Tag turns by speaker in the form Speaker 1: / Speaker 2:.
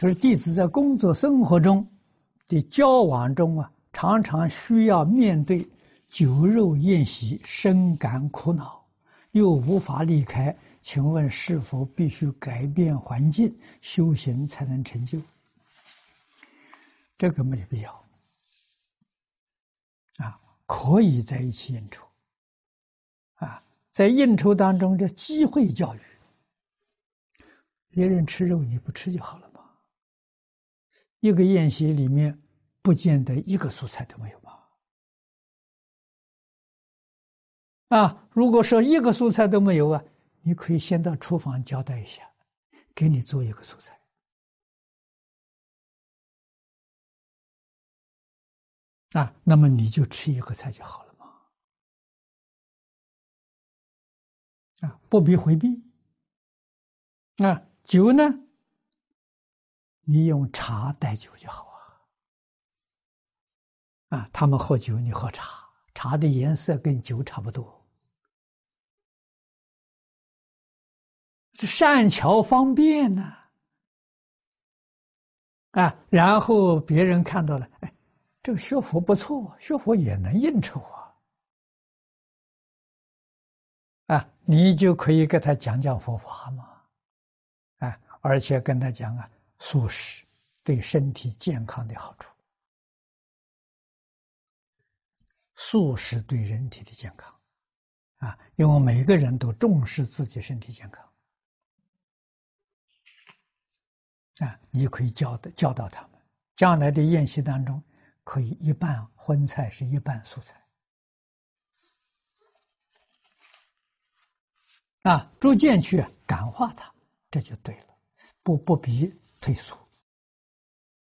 Speaker 1: 他说弟子在工作生活中的交往中常常需要面对酒肉宴席，深感苦恼，又无法离开，请问是否必须改变环境，修行才能成就？这个没必要可以在一起应酬在应酬当中这机会教育，别人吃肉你不吃就好了嘛。一个宴席里面不见得一个蔬菜都没有如果说一个蔬菜都没有你可以先到厨房交代一下，给你做一个蔬菜那么你就吃一个菜就好了嘛不必回避酒呢，你用茶代酒就好他们喝酒你喝茶，茶的颜色跟酒差不多，是善巧方便呢然后别人看到了，这个学佛不错，学佛也能应酬你就可以给他讲讲佛法嘛而且跟他讲素食对身体健康的好处，素食对人体的健康因为每个人都重视自己身体健康你可以教导他们，将来的宴席当中可以一半荤菜是一半素菜逐渐去感化他，这就对了，不必退缩